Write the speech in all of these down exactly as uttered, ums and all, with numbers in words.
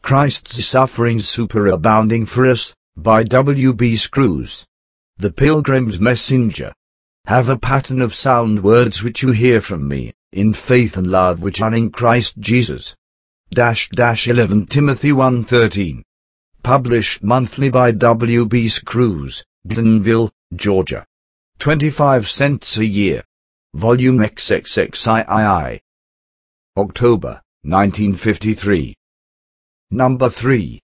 Christ's Sufferings Superabounding for Us, by W B Screws. The Pilgrim's Messenger. Have a pattern of sound words which you hear from me, in faith and love which are in Christ Jesus. Dash dash eleven Timothy one thirteen. Published monthly by W B Screws, Glenville, Georgia. twenty-five cents a year. Volume triple X. October, nineteen fifty-three. Number three.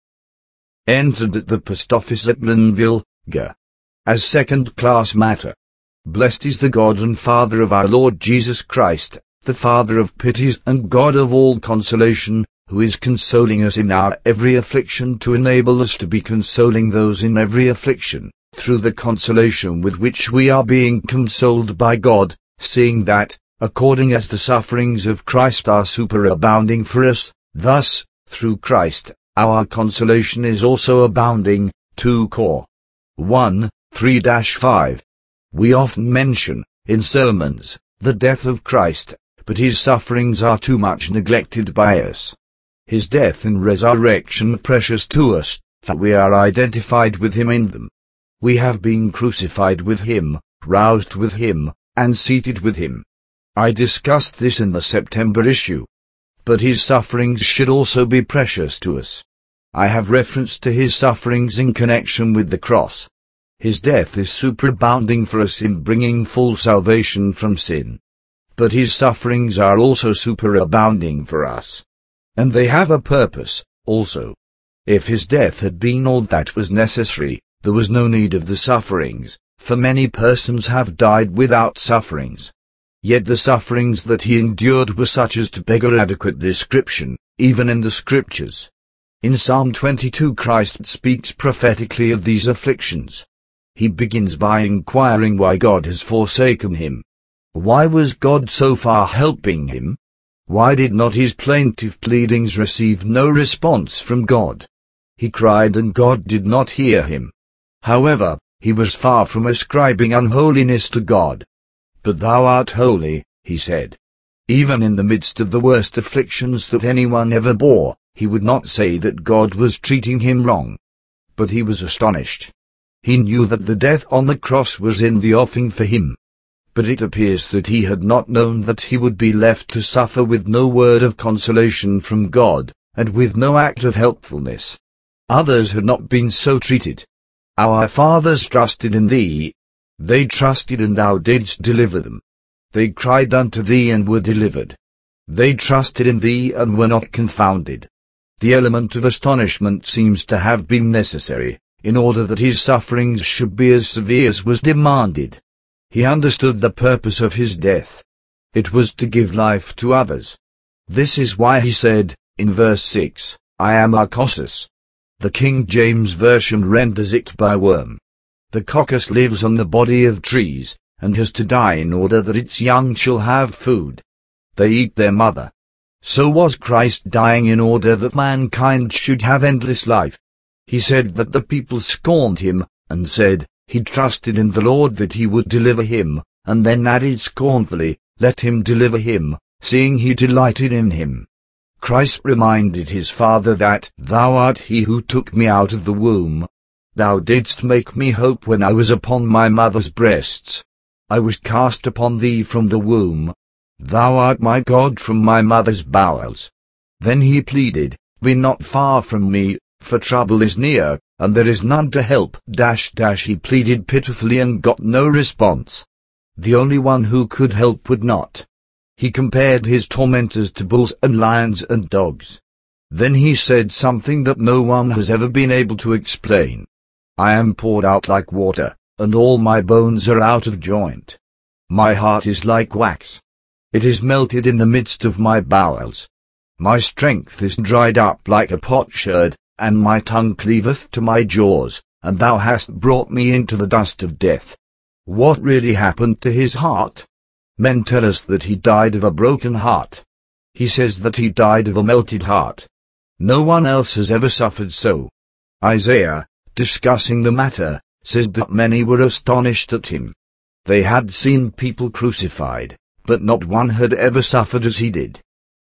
Entered at the post office at Glenville, G. As second-class matter. Blessed is the God and Father of our Lord Jesus Christ, the Father of pities and God of all consolation, who is consoling us in our every affliction to enable us to be consoling those in every affliction, through the consolation with which we are being consoled by God, seeing that, according as the sufferings of Christ are superabounding for us, thus, through Christ, our consolation is also abounding. two Cor. one, three to five. We often mention, in sermons, the death of Christ, but his sufferings are too much neglected by us. His death and resurrection are precious to us, for we are identified with him in them. We have been crucified with him, roused with him, and seated with him. I discussed this in the September issue. But his sufferings should also be precious to us. I have reference to his sufferings in connection with the cross. His death is superabounding for us in bringing full salvation from sin. But his sufferings are also superabounding for us. And they have a purpose, also. If his death had been all that was necessary, there was no need of the sufferings, for many persons have died without sufferings. Yet the sufferings that he endured were such as to beg adequate description, even in the Scriptures. In Psalm twenty-two Christ speaks prophetically of these afflictions. He begins by inquiring why God has forsaken him. Why was God so far helping him? Why did not his plaintive pleadings receive no response from God? He cried and God did not hear him. However, he was far from ascribing unholiness to God. But thou art holy, he said. Even in the midst of the worst afflictions that anyone ever bore, he would not say that God was treating him wrong. But he was astonished. He knew that the death on the cross was in the offing for him. But it appears that he had not known that he would be left to suffer with no word of consolation from God, and with no act of helpfulness. Others had not been so treated. Our fathers trusted in thee. They trusted and thou didst deliver them. They cried unto thee and were delivered. They trusted in thee and were not confounded. The element of astonishment seems to have been necessary, in order that his sufferings should be as severe as was demanded. He understood the purpose of his death. It was to give life to others. This is why he said, in verse six, I am a cockus. The King James Version renders it by worm. The coccus lives on the body of trees, and has to die in order that its young shall have food. They eat their mother. So was Christ dying in order that mankind should have endless life. He said that the people scorned him, and said, he trusted in the Lord that he would deliver him, and then added scornfully, let him deliver him, seeing he delighted in him. Christ reminded his Father that, thou art he who took me out of the womb. Thou didst make me hope when I was upon my mother's breasts. I was cast upon thee from the womb. Thou art my God from my mother's bowels. Then he pleaded, be not far from me, for trouble is near, and there is none to help. Dash dash he pleaded pitifully and got no response. The only one who could help would not. He compared his tormentors to bulls and lions and dogs. Then he said something that no one has ever been able to explain. I am poured out like water, and all my bones are out of joint. My heart is like wax. It is melted in the midst of my bowels. My strength is dried up like a potsherd, and my tongue cleaveth to my jaws, and thou hast brought me into the dust of death. What really happened to his heart? Men tell us that he died of a broken heart. He says that he died of a melted heart. No one else has ever suffered so. Isaiah, discussing the matter, says that many were astonished at him. They had seen people crucified, but not one had ever suffered as he did.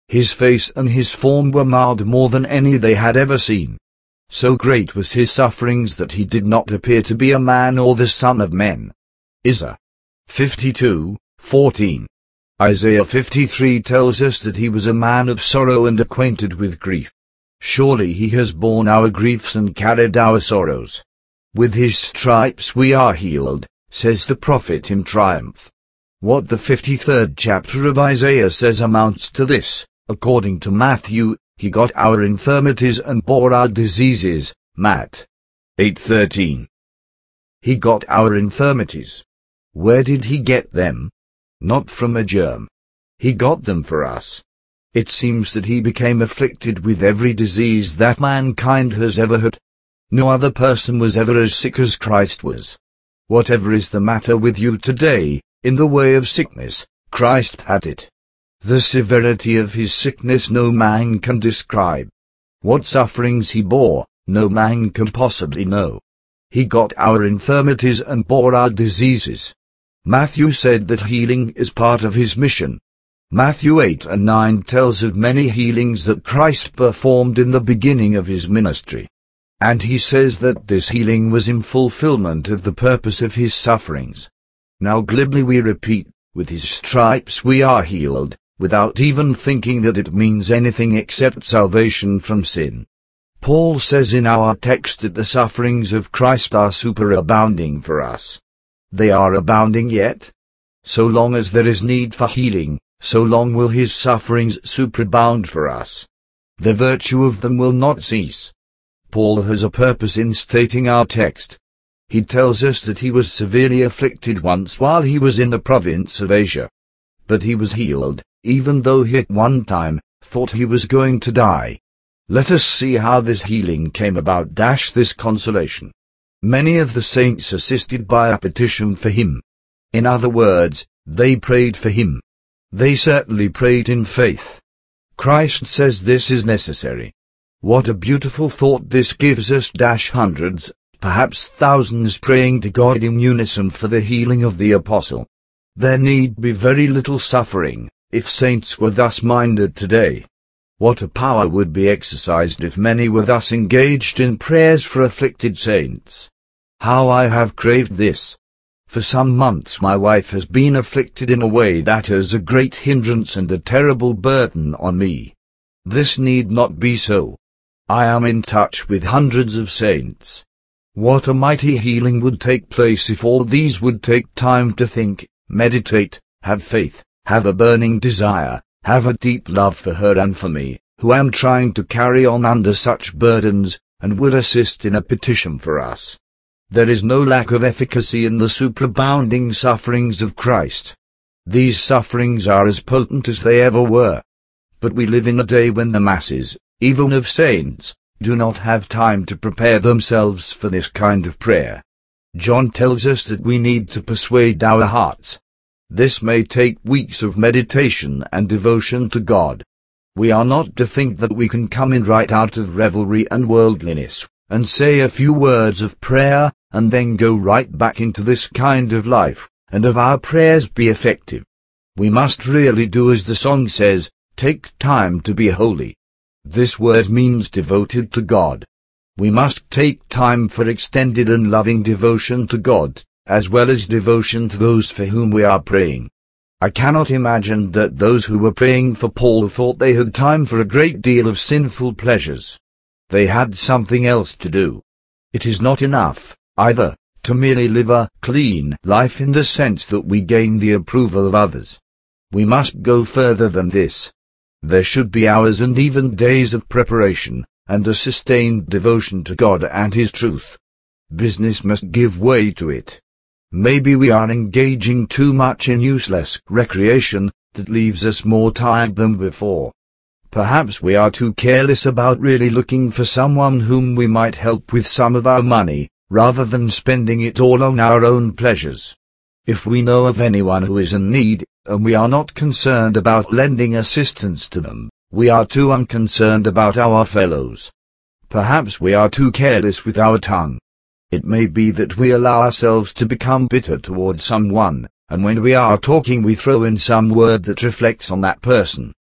His face and his form were marred more than any they had ever seen. So great was his sufferings that he did not appear to be a man or the son of men. Isaiah fifty-two, fourteen. Isaiah fifty-three tells us that he was a man of sorrow and acquainted with grief. Surely he has borne our griefs and carried our sorrows. With his stripes we are healed, says the prophet in triumph. What the fifty-third chapter of Isaiah says amounts to this. According to Matthew, he got our infirmities and bore our diseases, Matt eight thirteen. He got our infirmities. Where did he get them? Not from a germ. He got them for us. It seems that he became afflicted with every disease that mankind has ever had. No other person was ever as sick as Christ was. Whatever is the matter with you today, in the way of sickness, Christ had it. The severity of his sickness no man can describe. What sufferings he bore, no man can possibly know. He got our infirmities and bore our diseases. Matthew said that healing is part of his mission. Matthew eight and nine tells of many healings that Christ performed in the beginning of his ministry. And he says that this healing was in fulfillment of the purpose of his sufferings. Now glibly we repeat, with his stripes we are healed, without even thinking that it means anything except salvation from sin. Paul says in our text that the sufferings of Christ are superabounding for us. They are abounding yet? So long as there is need for healing, so long will his sufferings superabound for us. The virtue of them will not cease. Paul has a purpose in stating our text. He tells us that he was severely afflicted once while he was in the province of Asia. But he was healed, even though he at one time thought he was going to die. Let us see how this healing came about. Dash this consolation. Many of the saints assisted by a petition for him. In other words, they prayed for him. They certainly prayed in faith. Christ says this is necessary. What a beautiful thought this gives us. Dash hundreds, perhaps thousands praying to God in unison for the healing of the apostle. There need be very little suffering, if saints were thus minded today. What a power would be exercised if many were thus engaged in prayers for afflicted saints. How I have craved this. For some months my wife has been afflicted in a way that is a great hindrance and a terrible burden on me. This need not be so. I am in touch with hundreds of saints. What a mighty healing would take place if all these would take time to think, meditate, have faith, have a burning desire, have a deep love for her and for me, who am trying to carry on under such burdens, and would assist in a petition for us. There is no lack of efficacy in the superabounding sufferings of Christ. These sufferings are as potent as they ever were. But we live in a day when the masses, even of saints, do not have time to prepare themselves for this kind of prayer. John tells us that we need to persuade our hearts. This may take weeks of meditation and devotion to God. We are not to think that we can come in right out of revelry and worldliness, and say a few words of prayer, and then go right back into this kind of life, and of our prayers be effective. We must really do as the song says, take time to be holy. This word means devoted to God. We must take time for extended and loving devotion to God, as well as devotion to those for whom we are praying. I cannot imagine that those who were praying for Paul thought they had time for a great deal of sinful pleasures. They had something else to do. It is not enough, either, to merely live a clean life in the sense that we gain the approval of others. We must go further than this. There should be hours and even days of preparation, and a sustained devotion to God and His truth. Business must give way to it. Maybe we are engaging too much in useless recreation that leaves us more tired than before. Perhaps we are too careless about really looking for someone whom we might help with some of our money, rather than spending it all on our own pleasures. If we know of anyone who is in need, and we are not concerned about lending assistance to them, we are too unconcerned about our fellows. Perhaps we are too careless with our tongue. It may be that we allow ourselves to become bitter towards someone, and when we are talking we throw in some word that reflects on that person.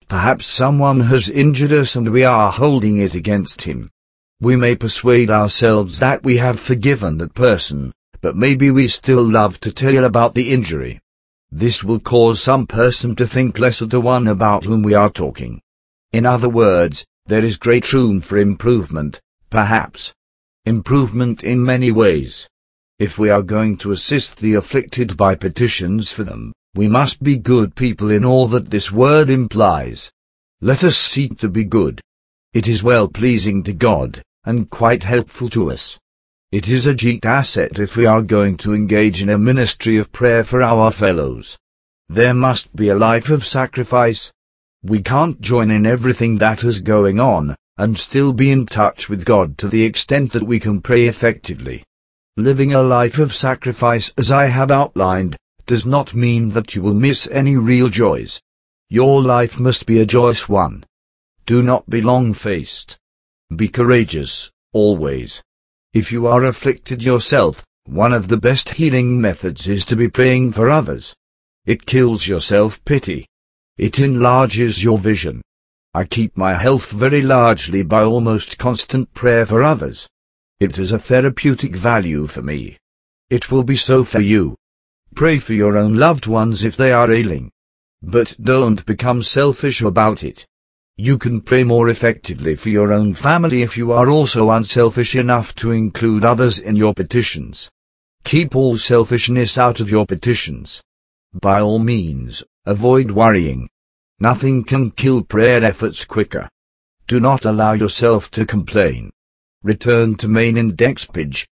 Perhaps someone has injured us and we are holding it against him. We may persuade ourselves that we have forgiven that person, but maybe we still love to tell about the injury. This will cause some person to think less of the one about whom we are talking. In other words, there is great room for improvement, perhaps. Improvement in many ways. If we are going to assist the afflicted by petitions for them, we must be good people in all that this word implies. Let us seek to be good. It is well-pleasing to God, and quite helpful to us. It is a great asset if we are going to engage in a ministry of prayer for our fellows. There must be a life of sacrifice. We can't join in everything that is going on, and still be in touch with God to the extent that we can pray effectively. Living a life of sacrifice as I have outlined, does not mean that you will miss any real joys. Your life must be a joyous one. Do not be long-faced. Be courageous, always. If you are afflicted yourself, one of the best healing methods is to be praying for others. It kills your self-pity. It enlarges your vision. I keep my health very largely by almost constant prayer for others. It has a therapeutic value for me. It will be so for you. Pray for your own loved ones if they are ailing. But don't become selfish about it. You can pray more effectively for your own family if you are also unselfish enough to include others in your petitions. Keep all selfishness out of your petitions. By all means, avoid worrying. Nothing can kill prayer efforts quicker. Do not allow yourself to complain. Return to main index page.